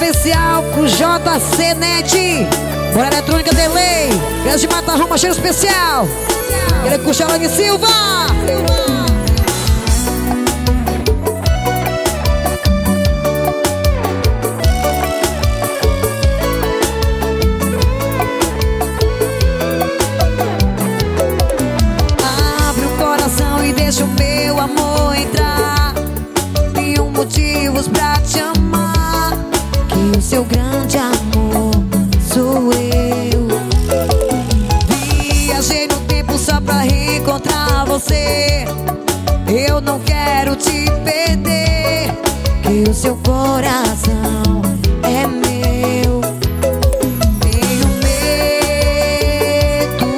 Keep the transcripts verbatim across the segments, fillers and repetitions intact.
especial pro J C Net. Bora eletrônica Delay. Criança de Mata Roma, cheiro especial. Ele curte a Lani Silva. Abre o coração e deixa o meu amor entrar. Tenho motivos pra te amar, que o seu grande amor sou eu. Viajei no tempo só pra reencontrar você. Eu não quero te perder, que o seu coração é meu. Tenho medo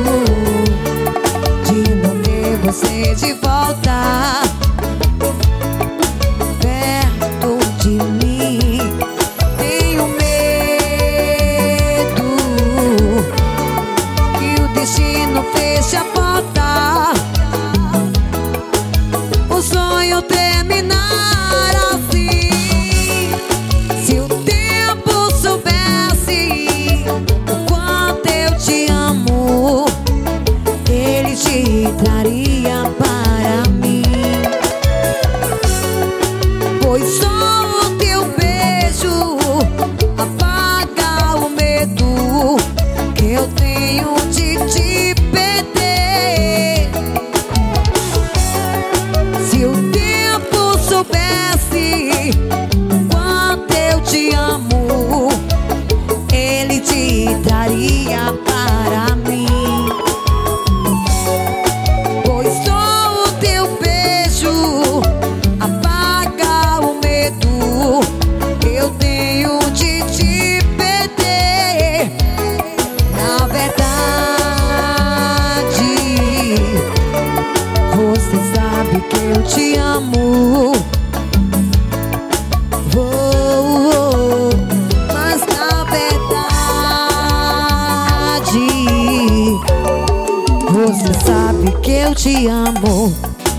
de não ter você de volta perto de mim. Tenho medo que o destino feche a porta, o sonho terminar assim. Se o tempo soubesse o quanto eu te amo, ele te traria para mim. Pois só o teu beijo apaga o medo que eu tenho de te perder. Se o tempo soubesse o quanto eu te amo, ele te daria para mim. Pois só o teu beijo apaga o medo que eu tenho de te perder. Na verdade, você sabe que eu te amo. Oh, mas na verdade, você sabe que eu te amo.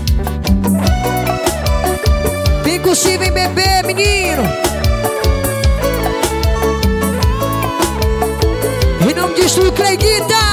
Vem curtir, vem beber, menino. Em nome de Estúdio Cleiguita.